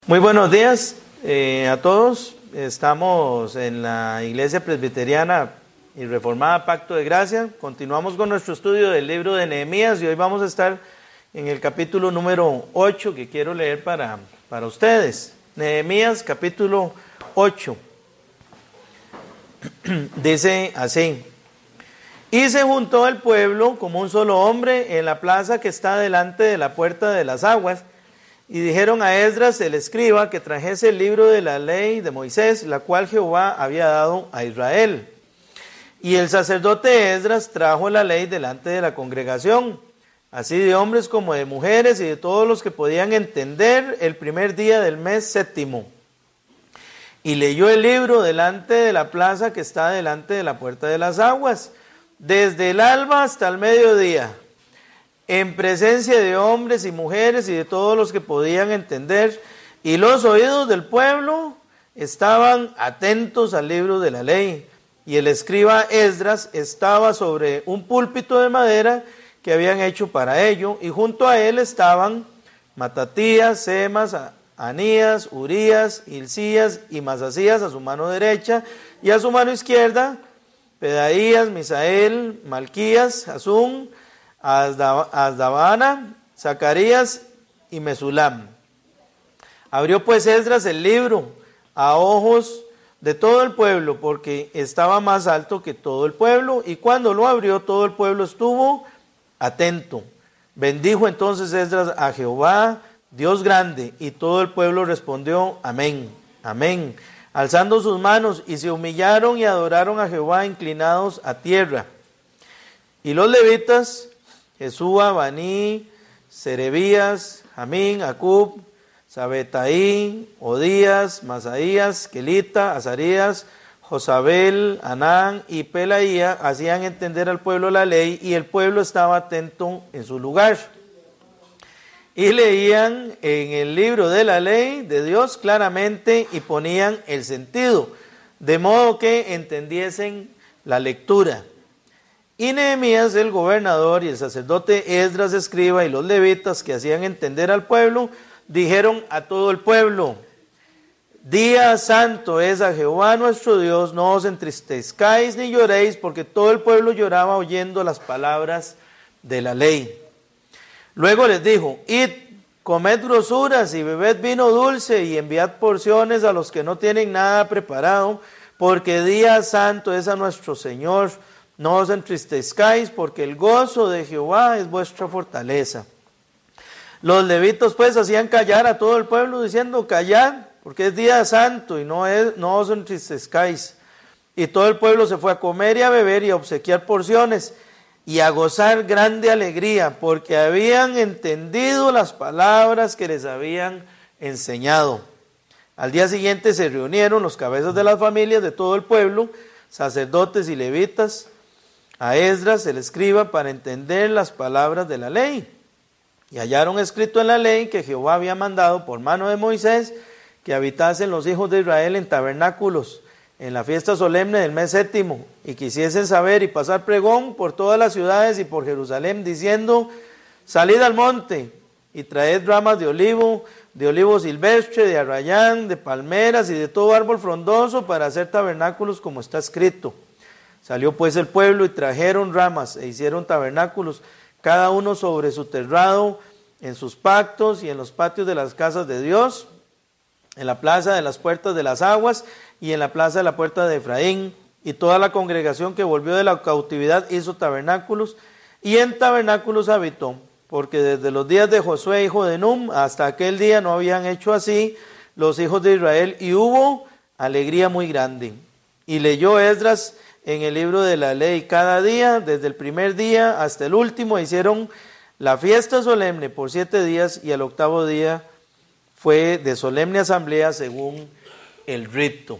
Muy buenos días a todos. Estamos en la Iglesia Presbiteriana y Reformada Pacto de Gracia. Continuamos con nuestro estudio del libro de Nehemías y hoy vamos a estar en el capítulo número 8 que quiero leer para ustedes. Nehemías capítulo 8. Dice así: Y se juntó el pueblo como un solo hombre en la plaza que está delante de la puerta de las aguas. Y dijeron a Esdras el escriba que trajese el libro de la ley de Moisés, la cual Jehová había dado a Israel. Y el sacerdote Esdras trajo la ley delante de la congregación, así de hombres como de mujeres y de todos los que podían entender, el primer día del mes séptimo. Y leyó el libro delante de la plaza que está delante de la puerta de las aguas, desde el alba hasta el mediodía, en presencia de hombres y mujeres y de todos los que podían entender, y los oídos del pueblo estaban atentos al libro de la ley. Y el escriba Esdras estaba sobre un púlpito de madera que habían hecho para ello, y junto a él estaban Matatías, Semas, Anías, Urías, Hilcías y Masasías a su mano derecha, y a su mano izquierda Pedaías, Misael, Malquías, Hasum, Asdabana, Zacarías y Mesulam. Abrió pues Esdras el libro a ojos de todo el pueblo, porque estaba más alto que todo el pueblo, y cuando lo abrió todo el pueblo estuvo atento. Bendijo entonces Esdras a Jehová, Dios grande, y todo el pueblo respondió amén, amén, alzando sus manos, y se humillaron y adoraron a Jehová inclinados a tierra. Y los levitas, Jesúa, Baní, Serebías, Jamín, Acub, Sabetaí, Odías, Masaías, Kelita, Azarías, Josabel, Anán y Pelaía hacían entender al pueblo la ley, y el pueblo estaba atento en su lugar. Y leían en el libro de la ley de Dios claramente y ponían el sentido, de modo que entendiesen la lectura. Y Nehemías el gobernador y el sacerdote Esdras escriba y los levitas que hacían entender al pueblo, dijeron a todo el pueblo: Día santo es a Jehová nuestro Dios, no os entristezcáis ni lloréis, porque todo el pueblo lloraba oyendo las palabras de la ley. Luego les dijo: Id, comed grosuras y bebed vino dulce y enviad porciones a los que no tienen nada preparado, porque día santo es a nuestro Señor. No os entristezcáis, porque el gozo de Jehová es vuestra fortaleza. Los levitas pues hacían callar a todo el pueblo, diciendo: Callad, porque es día santo, y no os entristezcáis. Y todo el pueblo se fue a comer y a beber y a obsequiar porciones, y a gozar grande alegría, porque habían entendido las palabras que les habían enseñado. Al día siguiente se reunieron los cabezas de las familias de todo el pueblo, sacerdotes y levitas, a Esdras el escriba, para entender las palabras de la ley. Y hallaron escrito en la ley que Jehová había mandado por mano de Moisés que habitasen los hijos de Israel en tabernáculos en la fiesta solemne del mes séptimo, y quisiesen saber y pasar pregón por todas las ciudades y por Jerusalén, diciendo: Salid al monte y traed ramas de olivo silvestre, de arrayán, de palmeras y de todo árbol frondoso para hacer tabernáculos como está escrito. Salió pues el pueblo y trajeron ramas e hicieron tabernáculos, cada uno sobre su terrado, en sus pactos y en los patios de las casas de Dios, en la plaza de las puertas de las aguas y en la plaza de la puerta de Efraín. Y toda la congregación que volvió de la cautividad hizo tabernáculos, y en tabernáculos habitó, porque desde los días de Josué hijo de Num hasta aquel día no habían hecho así los hijos de Israel, y hubo alegría muy grande. Y leyó Esdras en el libro de la ley cada día, desde el primer día hasta el último. Hicieron la fiesta solemne por 7 días, y el octavo día fue de solemne asamblea según el rito.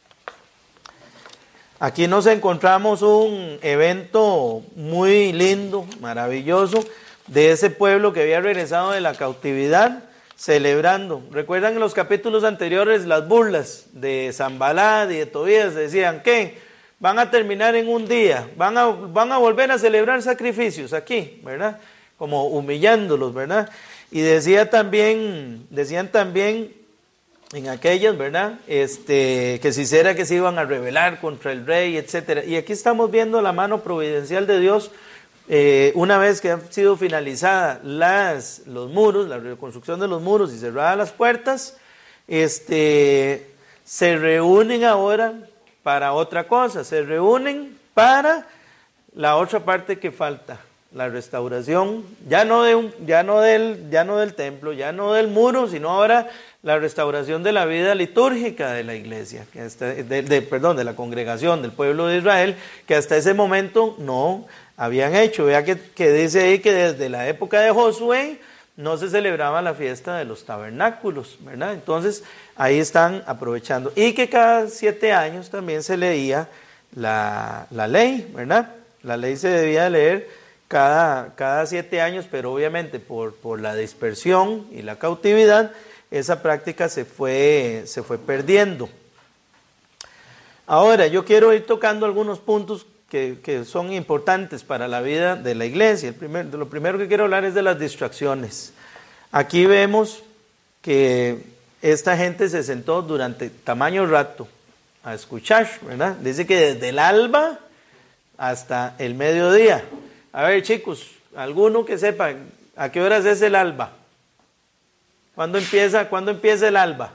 Aquí nos encontramos un evento muy lindo, maravilloso, de ese pueblo que había regresado de la cautividad, celebrando. ¿Recuerdan en los capítulos anteriores las burlas de Sanballat y de Tobías? Decían: ¿qué? Van a terminar en un día, van a volver a celebrar sacrificios aquí, ¿verdad? Como humillándolos, ¿verdad? Y decían también en aquellas, ¿verdad? Que si será que se iban a rebelar contra el rey, etcétera. Y aquí estamos viendo la mano providencial de Dios. Una vez que han sido finalizadas los muros, la reconstrucción de los muros y cerradas las puertas, se reúnen ahora para otra cosa, se reúnen para la otra parte que falta, la restauración, ya no del templo, ya no del muro, sino ahora la restauración de la vida litúrgica de la iglesia, de la congregación del pueblo de Israel, que hasta ese momento no habían hecho. Vea que dice ahí que desde la época de Josué no se celebraba la fiesta de los tabernáculos, ¿verdad? Entonces ahí están aprovechando. Y que cada 7 años también se leía la ley, ¿verdad? La ley se debía leer cada 7 años, pero obviamente por la dispersión y la cautividad, esa práctica se fue perdiendo. Ahora, yo quiero ir tocando algunos puntos que son importantes para la vida de la iglesia. Lo primero que quiero hablar es de las distracciones. Aquí vemos que esta gente se sentó durante tamaño rato a escuchar, ¿verdad? Dice que desde el alba hasta el mediodía. A ver, chicos, alguno que sepa a qué horas es el alba. ¿Cuándo empieza el alba?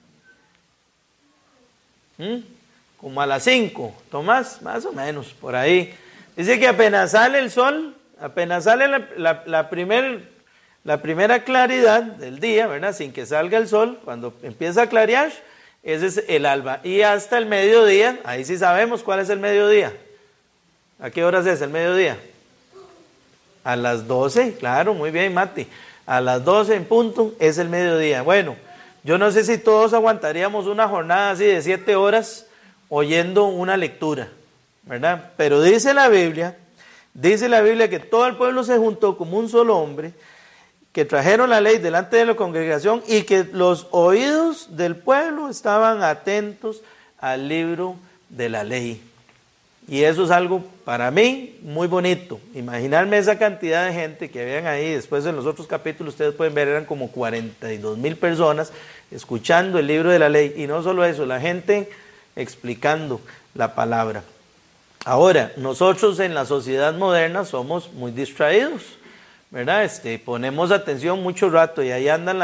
Como a las 5, Tomás, más o menos, por ahí. Dice que apenas sale el sol, apenas sale la primera claridad del día, ¿verdad? Sin que salga el sol, cuando empieza a clarear, ese es el alba. Y hasta el mediodía, ahí sí sabemos cuál es el mediodía. ¿A qué horas es el mediodía? A las 12, claro, muy bien, Mati. A las 12 en punto es el mediodía. Bueno, yo no sé si todos aguantaríamos una jornada así de 7 horas oyendo una lectura, ¿verdad? Pero dice la Biblia que todo el pueblo se juntó como un solo hombre, que trajeron la ley delante de la congregación y que los oídos del pueblo estaban atentos al libro de la ley. Y eso es algo para mí muy bonito. Imaginarme esa cantidad de gente que habían ahí. Después en los otros capítulos ustedes pueden ver, eran como 42,000 personas escuchando el libro de la ley. Y no solo eso, la gente explicando la palabra. Ahora, nosotros en la sociedad moderna somos muy distraídos, ¿verdad? Ponemos atención mucho rato y ahí andan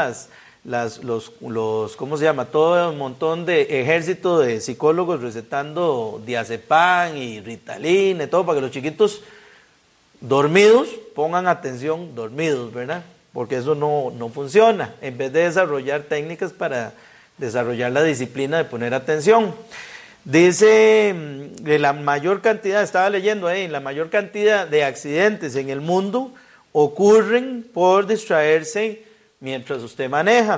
los ¿cómo se llama? Todo un montón de ejército de psicólogos recetando diazepam y Ritalina y todo para que los chiquitos dormidos pongan atención dormidos, ¿verdad? Porque eso no funciona, en vez de desarrollar técnicas para desarrollar la disciplina de poner atención. Dice que la mayor cantidad, estaba leyendo ahí, la mayor cantidad de accidentes en el mundo ocurren por distraerse mientras usted maneja.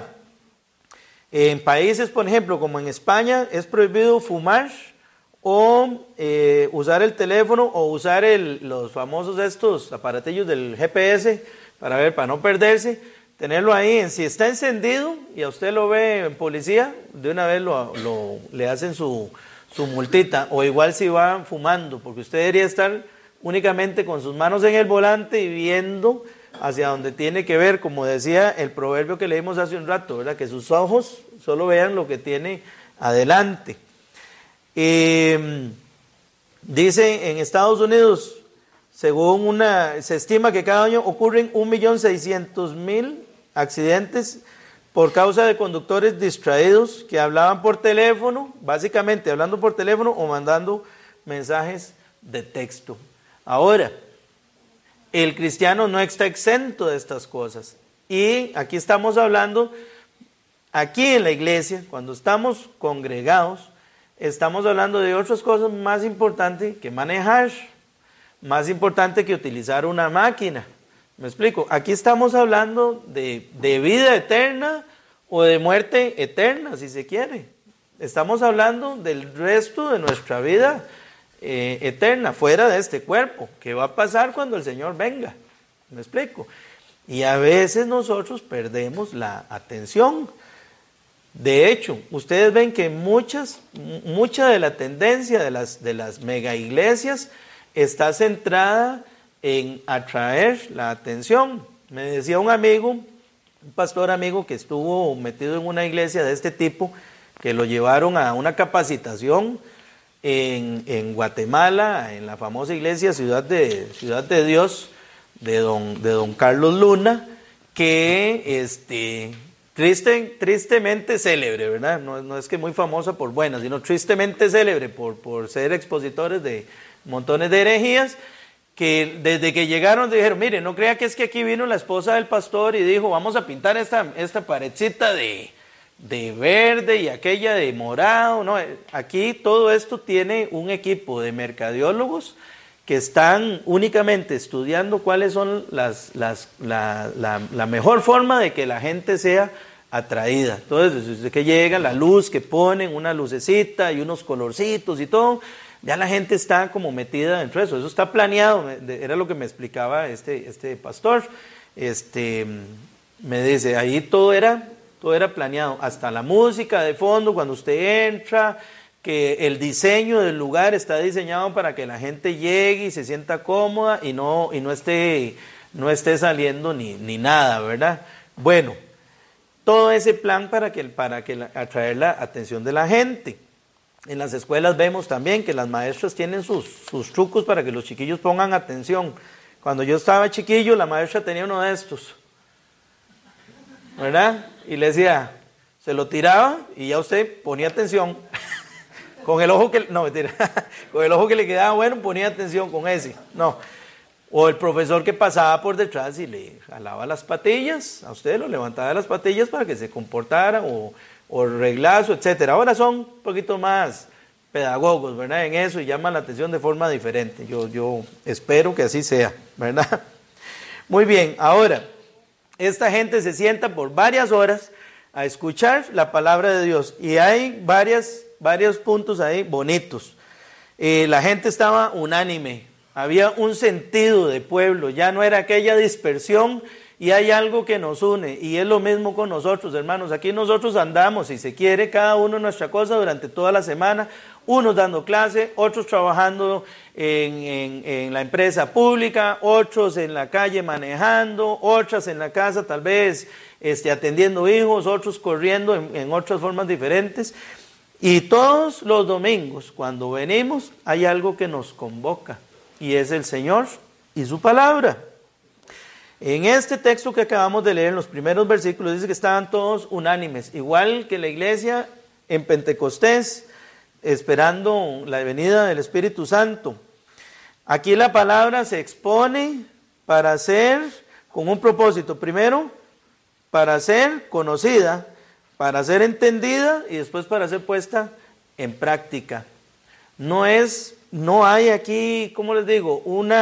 En países, por ejemplo, como en España, es prohibido fumar o usar el teléfono o usar los famosos estos aparatillos del GPS para no perderse, tenerlo ahí. Si está encendido y a usted lo ve en policía, de una vez le hacen su multita, o igual si va fumando, porque usted debería estar únicamente con sus manos en el volante y viendo hacia donde tiene que ver, como decía el proverbio que leímos hace un rato, ¿verdad? Que sus ojos solo vean lo que tiene adelante. Dice en Estados Unidos, se estima que cada año ocurren 1.600.000 accidentes por causa de conductores distraídos que hablaban por teléfono, básicamente hablando por teléfono o mandando mensajes de texto. Ahora, el cristiano no está exento de estas cosas. Y aquí estamos hablando, aquí en la iglesia, cuando estamos congregados, estamos hablando de otras cosas más importantes que manejar, más importante que utilizar una máquina. ¿Me explico? Aquí estamos hablando de vida eterna o de muerte eterna, si se quiere. Estamos hablando del resto de nuestra vida eterna, fuera de este cuerpo, que va a pasar cuando el Señor venga. ¿Me explico? Y a veces nosotros perdemos la atención. De hecho, ustedes ven que mucha de la tendencia de las mega iglesias está centrada en atraer la atención. Me decía un amigo un pastor amigo que estuvo metido en una iglesia de este tipo, que lo llevaron a una capacitación en Guatemala, en la famosa iglesia Ciudad de Dios, de don Carlos Luna, que tristemente célebre, ¿verdad? No es que muy famosa por buena, sino tristemente célebre por ser expositores de montones de herejías, que desde que llegaron dijeron, mire, no crea que es que aquí vino la esposa del pastor y dijo, vamos a pintar esta paredcita de verde y aquella de morado. No, aquí todo esto tiene un equipo de mercadólogos que están únicamente estudiando cuáles son la mejor forma de que la gente sea atraída. Entonces, desde que llega la luz que ponen, una lucecita y unos colorcitos y todo, ya la gente está como metida dentro de eso. Eso está planeado, era lo que me explicaba este pastor. Me dice, ahí todo era planeado, hasta la música de fondo cuando usted entra, que el diseño del lugar está diseñado para que la gente llegue y se sienta cómoda y no esté saliendo ni nada, ¿verdad? Bueno, todo ese plan para atraer la atención de la gente. En las escuelas vemos también que las maestras tienen sus trucos para que los chiquillos pongan atención. Cuando yo estaba chiquillo, la maestra tenía uno de estos, ¿verdad? Y le decía, se lo tiraba y ya usted ponía atención. Con el ojo que, no, mentira, con el ojo que le quedaba bueno, ponía atención con ese. No. O el profesor que pasaba por detrás y le jalaba las patillas, a usted lo levantaba las patillas para que se comportara, o reglazo, etcétera. Ahora son un poquito más pedagogos, ¿verdad? En eso, y llaman la atención de forma diferente. Yo espero que así sea, ¿verdad? Muy bien, ahora, esta gente se sienta por varias horas a escuchar la palabra de Dios, y hay varios puntos ahí bonitos. La gente estaba unánime, había un sentido de pueblo, ya no era aquella dispersión, y hay algo que nos une, y es lo mismo con nosotros, hermanos. Aquí nosotros andamos, si se quiere, cada uno nuestra cosa durante toda la semana, unos dando clase, otros trabajando en la empresa pública, otros en la calle manejando, otras en la casa tal vez atendiendo hijos, otros corriendo en otras formas diferentes. Y todos los domingos, cuando venimos, hay algo que nos convoca, y es el Señor y su palabra. En este texto que acabamos de leer, en los primeros versículos, dice que estaban todos unánimes, igual que la iglesia en Pentecostés, esperando la venida del Espíritu Santo. Aquí la palabra se expone para ser, con un propósito, primero, para ser conocida, para ser entendida y después para ser puesta en práctica. No hay aquí, ¿cómo les digo?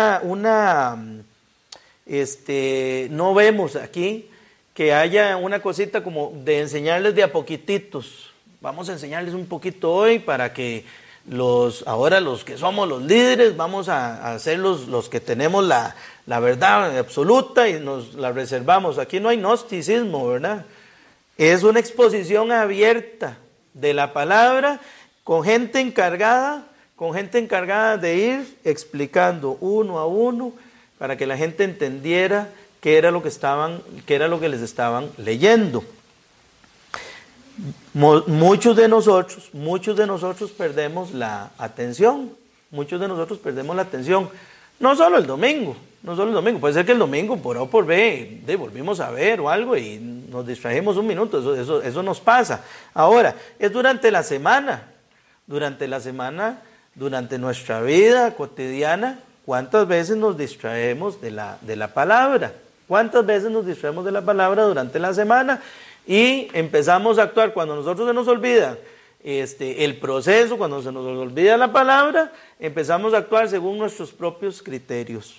No vemos aquí que haya una cosita como de enseñarles de a poquititos. Vamos a enseñarles un poquito hoy para que ahora los que somos los líderes vamos a ser los que tenemos la verdad absoluta y nos la reservamos. Aquí no hay gnosticismo, ¿verdad? Es una exposición abierta de la palabra con gente encargada de ir explicando uno a uno para que la gente entendiera qué era lo que les estaban leyendo. Muchos de nosotros perdemos la atención. No solo el domingo. Puede ser que el domingo, por A o por B, volvimos a ver o algo y nos distrajimos un minuto. Eso nos pasa. Ahora, es durante la semana, durante nuestra vida cotidiana. ¿Cuántas veces nos distraemos de la palabra? ¿Cuántas veces nos distraemos de la palabra durante la semana? Y empezamos a actuar cuando nosotros se nos olvida el proceso, cuando se nos olvida la palabra, empezamos a actuar según nuestros propios criterios.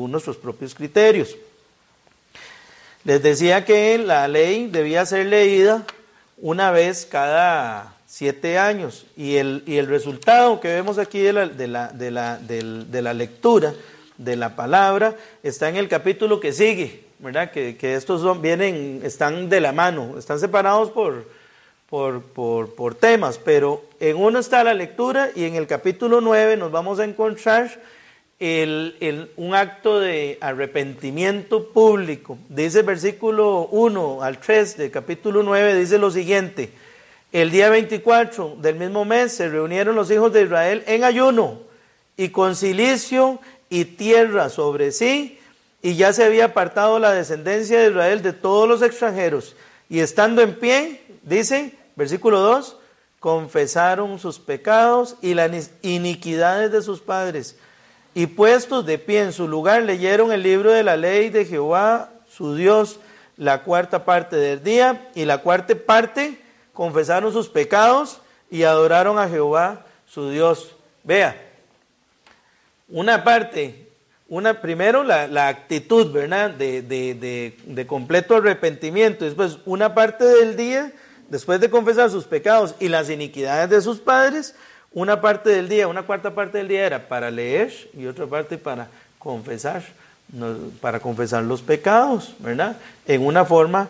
Les decía que la ley debía ser leída una vez cada 7 años, y el resultado que vemos aquí de la lectura de la palabra está en el capítulo que sigue, ¿verdad? Que estos están de la mano, están separados por temas, pero en uno está la lectura, y en el capítulo 9 nos vamos a encontrar un acto de arrepentimiento público. Dice el versículo 1 al 3 del capítulo 9, dice lo siguiente: el día 24 del mismo mes se reunieron los hijos de Israel en ayuno y con cilicio y tierra sobre sí, y ya se había apartado la descendencia de Israel de todos los extranjeros, y estando en pie, dice, versículo 2, confesaron sus pecados y las iniquidades de sus padres, y puestos de pie en su lugar, leyeron el libro de la ley de Jehová, su Dios, la cuarta parte del día, y la cuarta parte confesaron sus pecados y adoraron a Jehová, su Dios. Vea, una parte, primero la actitud, ¿verdad?, de completo arrepentimiento. Después, una parte del día, después de confesar sus pecados y las iniquidades de sus padres, una parte del día, una cuarta parte del día era para leer y otra parte para confesar los pecados, ¿verdad? En una forma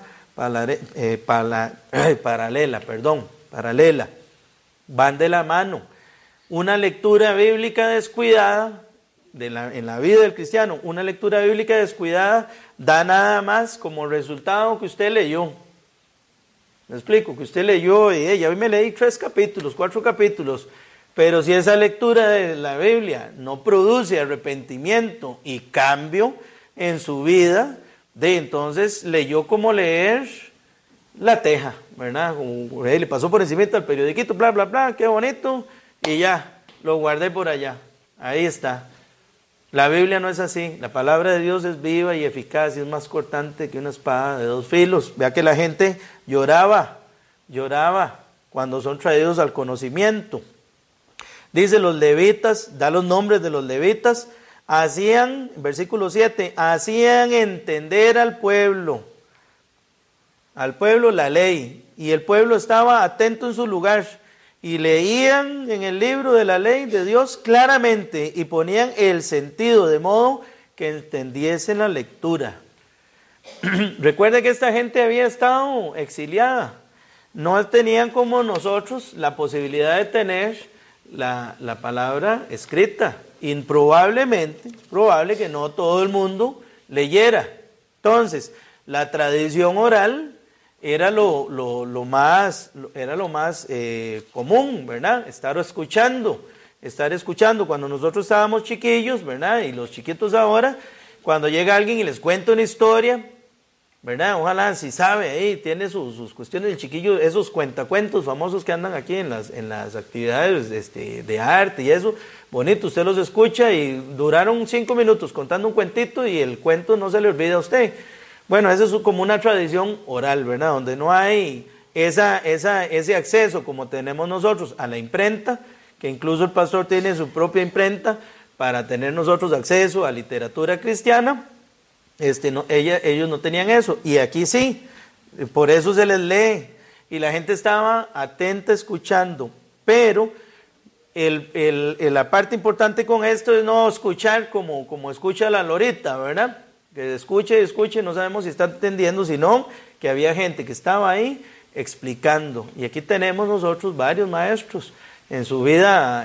paralela. Van de la mano. Una lectura bíblica descuidada en la vida del cristiano, una lectura bíblica descuidada da nada más como resultado que usted leyó. Me explico, que usted leyó y ya hoy me leí 4 capítulos, pero si esa lectura de la Biblia no produce arrepentimiento y cambio en su vida, entonces leyó como leer la teja, ¿verdad? Como le pasó por encima al periodiquito, bla, bla, bla, qué bonito, y ya, lo guardé por allá. Ahí está. La Biblia no es así. La palabra de Dios es viva y eficaz y es más cortante que una espada de 2 filos. Vea que la gente lloraba cuando son traídos al conocimiento. Dice los levitas, da los nombres de los levitas, hacían, versículo 7, hacían entender al pueblo la ley, y el pueblo estaba atento en su lugar, y leían en el libro de la ley de Dios claramente, y ponían el sentido de modo que entendiesen la lectura. Recuerde que esta gente había estado exiliada, no tenían como nosotros la posibilidad de tener la palabra escrita, probable que no todo el mundo leyera. Entonces, la tradición oral era lo más común, ¿verdad? Estar escuchando. Cuando nosotros estábamos chiquillos, ¿verdad? Y los chiquitos ahora, cuando llega alguien y les cuenta una historia, ¿verdad? Ojalá, si sabe, ahí tiene sus cuestiones del chiquillo, esos cuentacuentos famosos que andan aquí en las actividades de arte y eso, bonito, usted los escucha y duraron 5 minutos contando un cuentito y el cuento no se le olvida a usted. Bueno, eso es como una tradición oral, ¿verdad? Donde no hay ese acceso como tenemos nosotros a la imprenta, que incluso el pastor tiene su propia imprenta para tener nosotros acceso a literatura cristiana. Ellos no tenían eso, y aquí sí, por eso se les lee, y la gente estaba atenta escuchando, pero la parte importante con esto es no escuchar como escucha la lorita, ¿verdad? Que escuche, no sabemos si está entendiendo, sino que había gente que estaba ahí explicando, y aquí tenemos nosotros varios maestros en su vida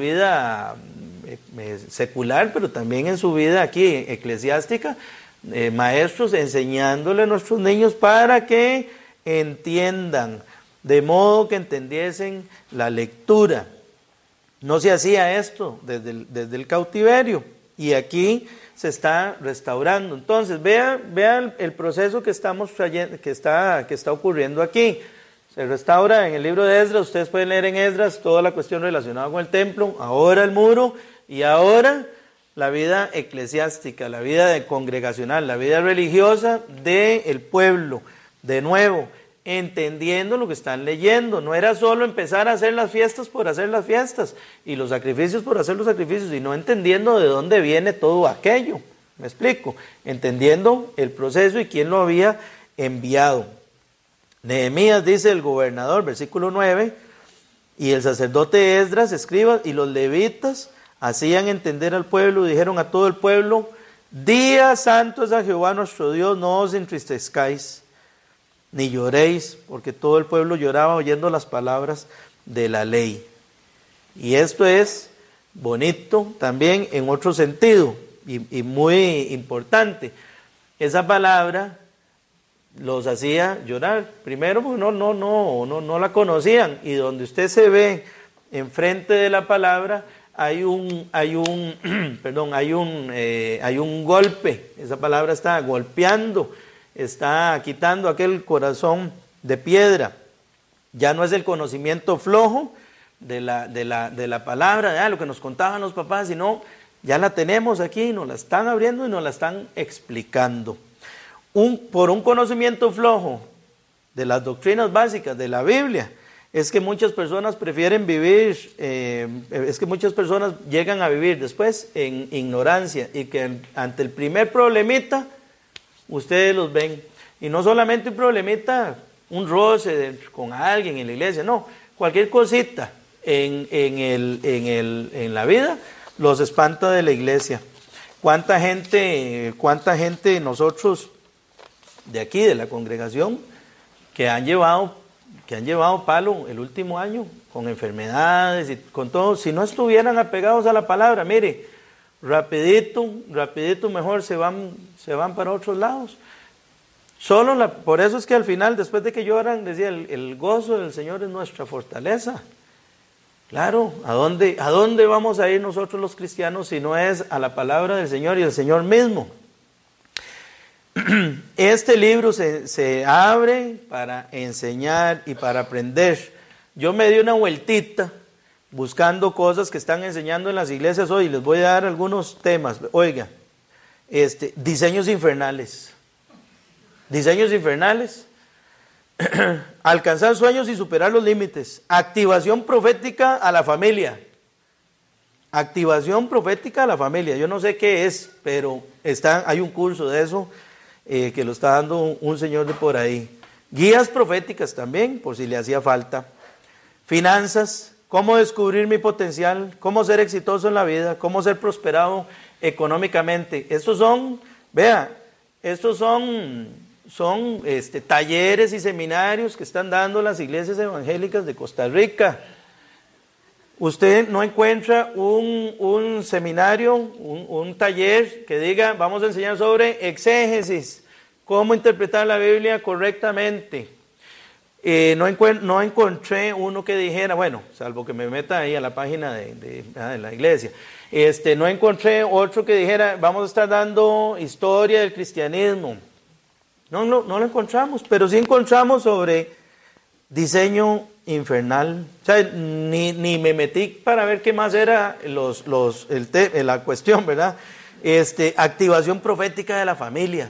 secular, pero también en su vida aquí eclesiástica, maestros enseñándole a nuestros niños para que entiendan, de modo que entendiesen la lectura. No se hacía esto desde el cautiverio, y aquí se está restaurando. Entonces, vean el proceso que estamos trayendo, que está ocurriendo aquí. Se restaura en el libro de Esdras, ustedes pueden leer en Esdras toda la cuestión relacionada con el templo, ahora el muro, y ahora la vida eclesiástica, la vida congregacional, la vida religiosa del pueblo. De nuevo, entendiendo lo que están leyendo. No era solo empezar a hacer las fiestas por hacer las fiestas y los sacrificios por hacer los sacrificios, sino entendiendo de dónde viene todo aquello. ¿Me explico? Entendiendo el proceso y quién lo había enviado. Nehemías dice el gobernador, versículo 9, y el sacerdote Esdras, escriba, y los levitas hacían entender al pueblo, y dijeron a todo el pueblo: día santo es a Jehová nuestro Dios, no os entristezcáis, ni lloréis, porque todo el pueblo lloraba oyendo las palabras de la ley. Y esto es bonito también en otro sentido y muy importante. Esa palabra los hacía llorar. Primero, porque no la conocían, y donde usted se ve enfrente de la palabra hay un golpe. Esa palabra está golpeando, está quitando aquel corazón de piedra. Ya no es el conocimiento flojo de la palabra, de lo que nos contaban los papás, sino ya la tenemos aquí, nos la están abriendo y nos la están explicando. Por un conocimiento flojo de las doctrinas básicas de la Biblia, es que muchas personas prefieren vivir, es que muchas personas llegan a vivir después en ignorancia, y que ante el primer problemita, ustedes los ven. Y no solamente un problemita, un roce con alguien en la iglesia, no, cualquier cosita en la vida los espanta de la iglesia. ¿Cuánta gente nosotros de aquí, de la congregación, que han llevado palo el último año con enfermedades y con todo? Si no estuvieran apegados a la palabra, mire, rapidito mejor se van para otros lados. Por eso es que al final, después de que lloran, decía, el gozo del Señor es nuestra fortaleza. Claro, ¿a dónde vamos a ir nosotros los cristianos si no es a la palabra del Señor y el Señor mismo? Este libro se abre para enseñar y para aprender. Yo me di una vueltita buscando cosas que están enseñando en las iglesias hoy. Les voy a dar algunos temas. Oiga, diseños infernales. Alcanzar sueños y superar los límites. Activación profética a la familia. Activación profética a la familia. Yo no sé qué es, pero hay un curso de eso que lo está dando un señor de por ahí. Guías proféticas también, por si le hacía falta. Finanzas, cómo descubrir mi potencial, cómo ser exitoso en la vida, cómo ser prosperado económicamente. Estos son talleres y seminarios que están dando las iglesias evangélicas de Costa Rica. Usted no encuentra un seminario, un taller que diga, vamos a enseñar sobre exégesis, cómo interpretar la Biblia correctamente. No encontré uno que dijera, bueno, salvo que me meta ahí a la página de la iglesia, no encontré otro que dijera, vamos a estar dando historia del cristianismo. No lo encontramos, pero sí encontramos sobre diseño infernal. O sea, ni me metí para ver qué más era la cuestión, ¿verdad? Activación profética de la familia.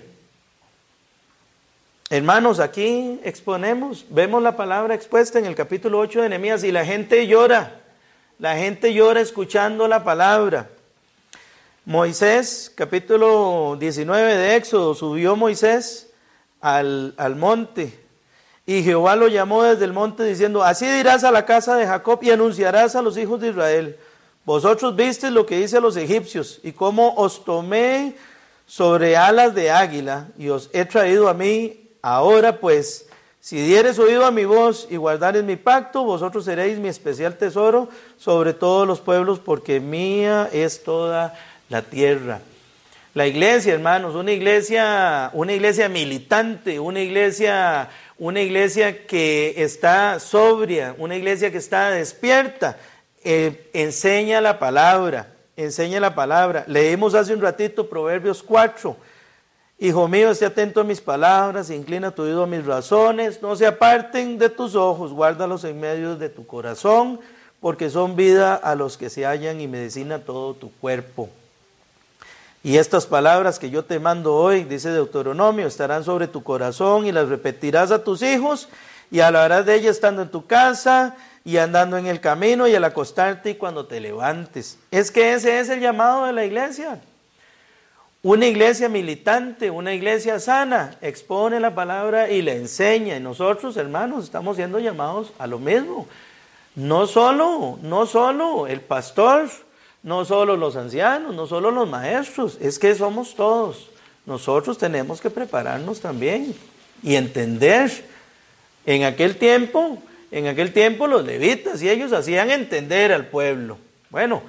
Hermanos, aquí vemos la palabra expuesta en el capítulo 8 de Nehemías, y la gente llora escuchando la palabra. Moisés, capítulo 19 de Éxodo, subió Moisés al monte, y Jehová lo llamó desde el monte diciendo, así dirás a la casa de Jacob y anunciarás a los hijos de Israel, vosotros visteis lo que hice a los egipcios, y cómo os tomé sobre alas de águila, y os he traído a mí. Ahora pues, si diereis oído a mi voz y guardareis mi pacto, vosotros seréis mi especial tesoro sobre todos los pueblos, porque mía es toda la tierra. La iglesia, hermanos, una iglesia militante, una iglesia que está sobria, una iglesia que está despierta, enseña la palabra. Leímos hace un ratito Proverbios 4. Hijo mío, esté atento a mis palabras, inclina tu oído a mis razones, no se aparten de tus ojos, guárdalos en medio de tu corazón, porque son vida a los que se hallan y medicina a todo tu cuerpo. Y estas palabras que yo te mando hoy, dice Deuteronomio, estarán sobre tu corazón y las repetirás a tus hijos y hablarás de ellas estando en tu casa y andando en el camino y al acostarte y cuando te levantes. Es que ese es el llamado de la iglesia. Una iglesia militante, una iglesia sana, expone la palabra y la enseña. Y nosotros, hermanos, estamos siendo llamados a lo mismo. No solo el pastor, no solo los ancianos, no solo los maestros, es que somos todos. Nosotros tenemos que prepararnos también y entender. En aquel tiempo los levitas y ellos hacían entender al pueblo. Bueno,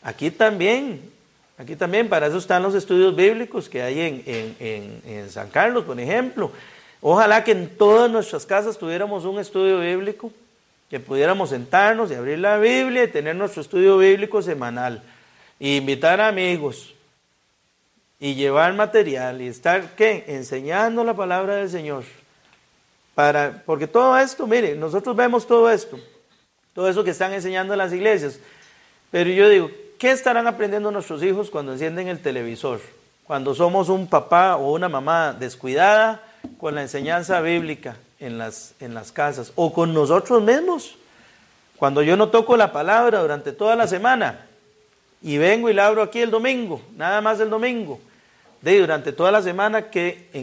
Aquí también, para eso están los estudios bíblicos que hay en San Carlos, por ejemplo. Ojalá que en todas nuestras casas tuviéramos un estudio bíblico, que pudiéramos sentarnos y abrir la Biblia y tener nuestro estudio bíblico semanal, y invitar a amigos, y llevar material, y estar, ¿qué? Enseñando la palabra del Señor. Porque todo esto, mire, nosotros vemos todo esto, todo eso que están enseñando en las iglesias, pero yo digo, ¿qué estarán aprendiendo nuestros hijos cuando encienden el televisor? Cuando somos un papá o una mamá descuidada con la enseñanza bíblica en las casas, o con nosotros mismos, cuando yo no toco la palabra durante toda la semana, y vengo y la abro aquí el domingo, nada más el domingo, durante toda la semana, ¿en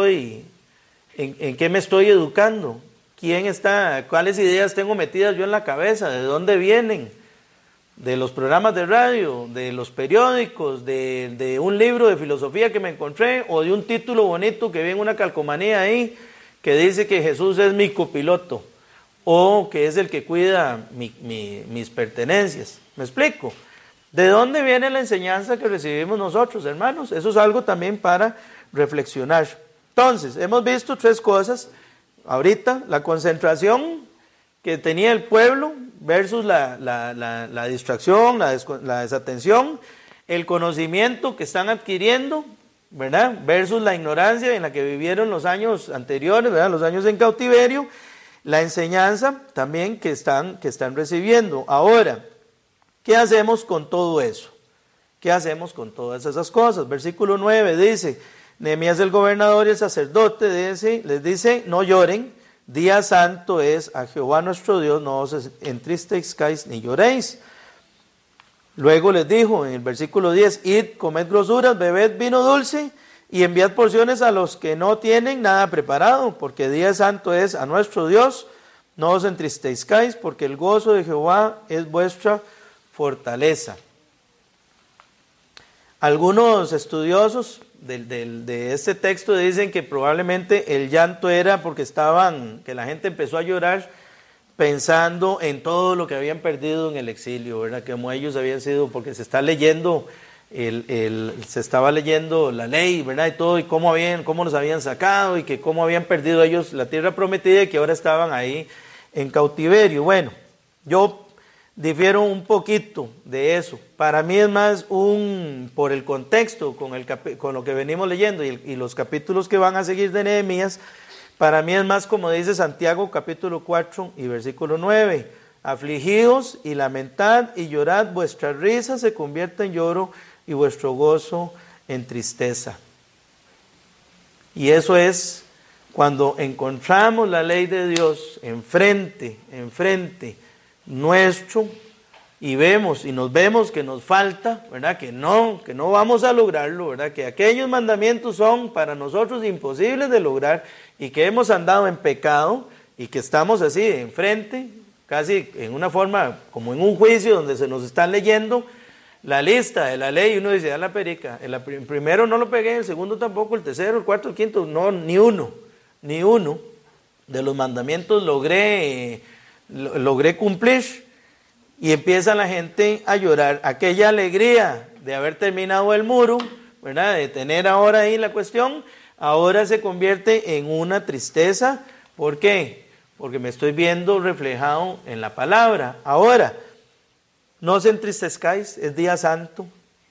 qué me estoy educando? ¿Quién está? ¿Cuáles ideas tengo metidas yo en la cabeza? ¿De dónde vienen? De los programas de radio, de los periódicos, de un libro de filosofía que me encontré, o de un título bonito que vi en una calcomanía ahí, que dice que Jesús es mi copiloto, o que es el que cuida mis pertenencias. ¿Me explico? ¿De dónde viene la enseñanza que recibimos nosotros, hermanos? Eso es algo también para reflexionar. Entonces, hemos visto 3 cosas ahorita: la concentración que tenía el pueblo versus la distracción, la desatención, el conocimiento que están adquiriendo, ¿verdad? Versus la ignorancia en la que vivieron los años anteriores, ¿verdad? Los años en cautiverio, la enseñanza también que están recibiendo. Ahora, ¿qué hacemos con todo eso? ¿Qué hacemos con todas esas cosas? Versículo 9 dice, Nehemías el gobernador y el sacerdote les dice, no lloren, día santo es a Jehová nuestro Dios, no os entristezcáis ni lloréis. Luego les dijo en el versículo 10, id, comed grosuras, bebed vino dulce y enviad porciones a los que no tienen nada preparado, porque día santo es a nuestro Dios, no os entristezcáis, porque el gozo de Jehová es vuestra fortaleza. Algunos estudiosos de este texto dicen que probablemente el llanto era porque que la gente empezó a llorar pensando en todo lo que habían perdido en el exilio, ¿verdad? Que como ellos habían sido, porque se estaba leyendo la ley, ¿verdad? Y todo, y cómo los habían sacado, y que cómo habían perdido ellos la tierra prometida, y que ahora estaban ahí en cautiverio. Bueno, yo difiero un poquito de eso. Para mí es más por el contexto, con lo que venimos leyendo y los capítulos que van a seguir de Nehemías, para mí es más como dice Santiago capítulo 4 y versículo 9, afligidos y lamentad y llorad, vuestra risa se convierta en lloro y vuestro gozo en tristeza. Y eso es cuando encontramos la ley de Dios enfrente nuestro, y nos vemos que nos falta, ¿verdad? Que no vamos a lograrlo, ¿verdad? Que aquellos mandamientos son para nosotros imposibles de lograr, y que hemos andado en pecado, y que estamos así enfrente, casi en una forma, como en un juicio donde se nos están leyendo la lista de la ley, y uno dice, a la perica, el primero no lo pegué, el segundo tampoco, el tercero, el cuarto, el quinto, no, ni uno de los mandamientos logré cumplir, y empieza la gente a llorar. Aquella alegría de haber terminado el muro, ¿verdad? De tener ahora ahí la cuestión, ahora se convierte en una tristeza. ¿Por qué? Porque me estoy viendo reflejado en la palabra. Ahora, no os entristezcáis, es día santo,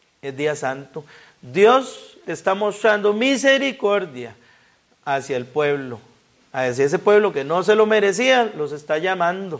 Dios está mostrando misericordia hacia el pueblo, hacia ese pueblo que no se lo merecía, los está llamando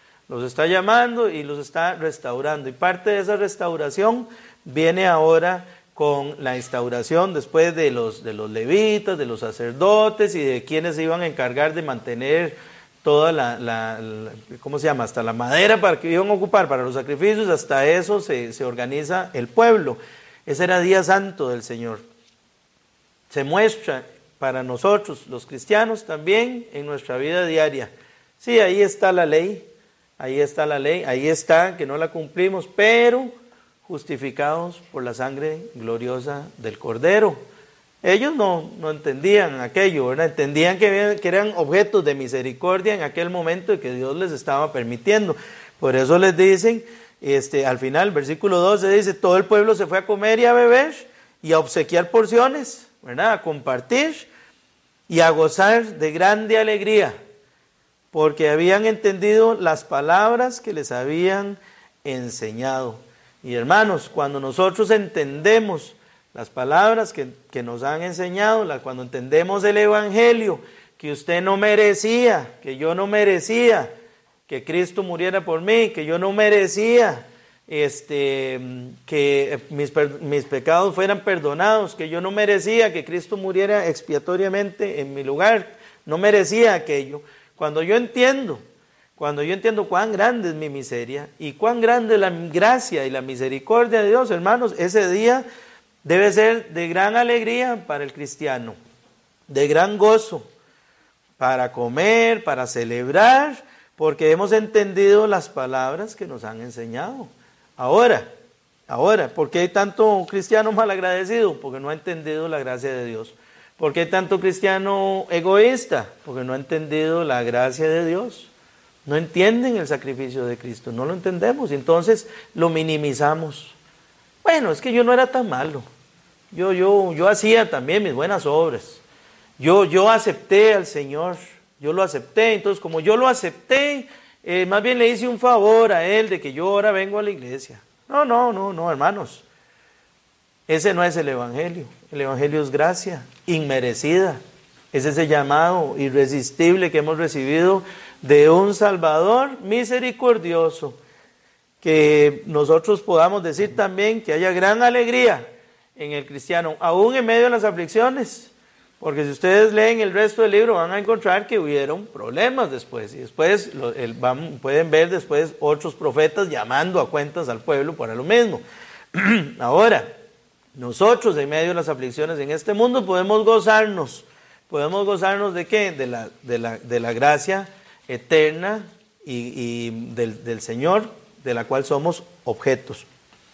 y los está restaurando. Y parte de esa restauración viene ahora con la instauración después de los levitas, de los sacerdotes y de quienes se iban a encargar de mantener toda ¿cómo se llama? Hasta la madera para que iban a ocupar para los sacrificios, hasta eso se organiza el pueblo. Ese era día santo del Señor. Se muestra para nosotros, los cristianos, también en nuestra vida diaria. Sí, ahí está la ley, ahí está que no la cumplimos, pero justificados por la sangre gloriosa del Cordero. Ellos no entendían aquello, ¿verdad? Entendían que eran objetos de misericordia en aquel momento y que Dios les estaba permitiendo. Por eso les dicen, Al final, versículo 12 dice, todo el pueblo se fue a comer y a beber y a obsequiar porciones, ¿verdad? A compartir y a gozar de grande alegría, porque habían entendido las palabras que les habían enseñado. Y hermanos, cuando nosotros entendemos las palabras que nos han enseñado, cuando entendemos el Evangelio, que usted no merecía, que yo no merecía, que Cristo muriera por mí, que yo no merecía, que mis pecados fueran perdonados, que yo no merecía que Cristo muriera expiatoriamente en mi lugar, no merecía aquello. Cuando yo entiendo cuán grande es mi miseria y cuán grande es la gracia y la misericordia de Dios, hermanos, ese día debe ser de gran alegría para el cristiano, de gran gozo, para comer, para celebrar, porque hemos entendido las palabras que nos han enseñado. Ahora, ¿por qué hay tanto cristiano malagradecido? Porque no ha entendido la gracia de Dios. ¿Por qué hay tanto cristiano egoísta? Porque no ha entendido la gracia de Dios. No entienden el sacrificio de Cristo, no lo entendemos, y entonces lo minimizamos. Bueno, es que yo no era tan malo. Yo hacía también mis buenas obras. Yo acepté al Señor, yo lo acepté, entonces como yo lo acepté, más bien le hice un favor a Él de que yo ahora vengo a la iglesia. No, hermanos. Ese no es el Evangelio. El Evangelio es gracia inmerecida. Es ese llamado irresistible que hemos recibido de un Salvador misericordioso. Que nosotros podamos decir también que haya gran alegría en el cristiano, aún en medio de las aflicciones. Porque si ustedes leen el resto del libro van a encontrar que hubieron problemas después. Y después pueden ver después otros profetas llamando a cuentas al pueblo para lo mismo. Ahora, nosotros en medio de las aflicciones en este mundo podemos gozarnos. ¿Podemos gozarnos de qué? De la gracia eterna y del Señor, de la cual somos objetos.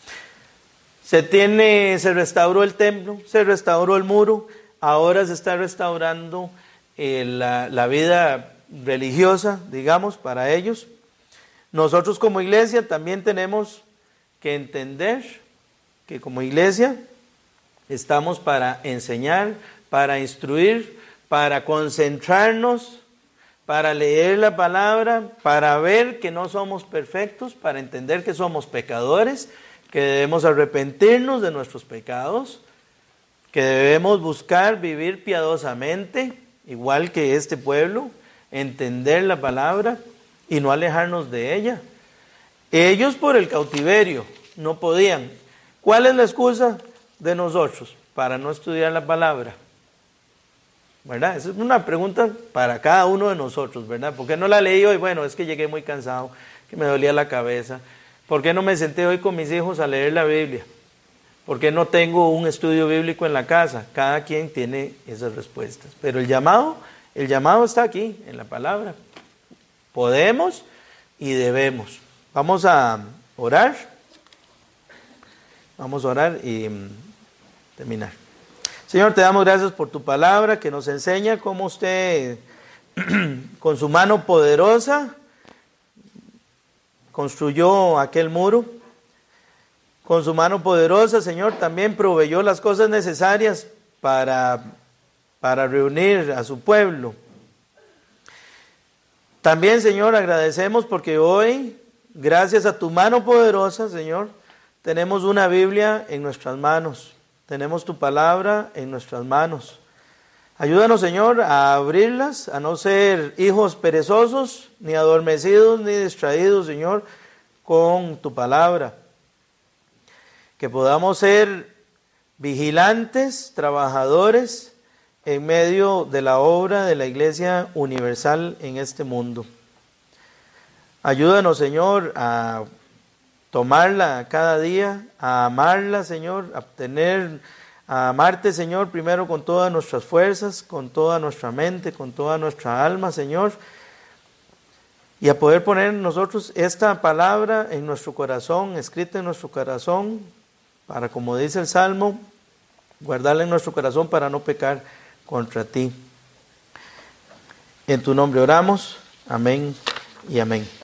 Se restauró el templo, se restauró el muro. Ahora se está restaurando la vida religiosa, digamos, para ellos. Nosotros como iglesia también tenemos que entender que como iglesia estamos para enseñar, para instruir, para concentrarnos, para leer la palabra, para ver que no somos perfectos, para entender que somos pecadores, que debemos arrepentirnos de nuestros pecados, que debemos buscar vivir piadosamente, igual que este pueblo, entender la palabra y no alejarnos de ella. Ellos por el cautiverio no podían. ¿Cuál es la excusa de nosotros para no estudiar la palabra? ¿Verdad? Esa es una pregunta para cada uno de nosotros, ¿verdad? ¿Por qué no la leí hoy? Bueno, es que llegué muy cansado, que me dolía la cabeza. ¿Por qué no me senté hoy con mis hijos a leer la Biblia? ¿Por qué no tengo un estudio bíblico en la casa? Cada quien tiene esas respuestas. Pero el llamado está aquí, en la palabra. Podemos y debemos. Vamos a orar. Vamos a orar y terminar. Señor, te damos gracias por tu palabra que nos enseña cómo usted, con su mano poderosa, construyó aquel muro. Con su mano poderosa, Señor, también proveyó las cosas necesarias para reunir a su pueblo. También, Señor, agradecemos porque hoy, gracias a tu mano poderosa, Señor, tenemos una Biblia en nuestras manos. Tenemos tu palabra en nuestras manos. Ayúdanos, Señor, a abrirlas, a no ser hijos perezosos, ni adormecidos, ni distraídos, Señor, con tu palabra. Que podamos ser vigilantes, trabajadores en medio de la obra de la Iglesia Universal en este mundo. Ayúdanos, Señor, a tomarla cada día, a amarla, Señor, a amarte, Señor, primero con todas nuestras fuerzas, con toda nuestra mente, con toda nuestra alma, Señor, y a poder poner nosotros esta palabra en nuestro corazón, escrita en nuestro corazón, para, como dice el Salmo, guardarla en nuestro corazón para no pecar contra ti. En tu nombre oramos. Amén y amén.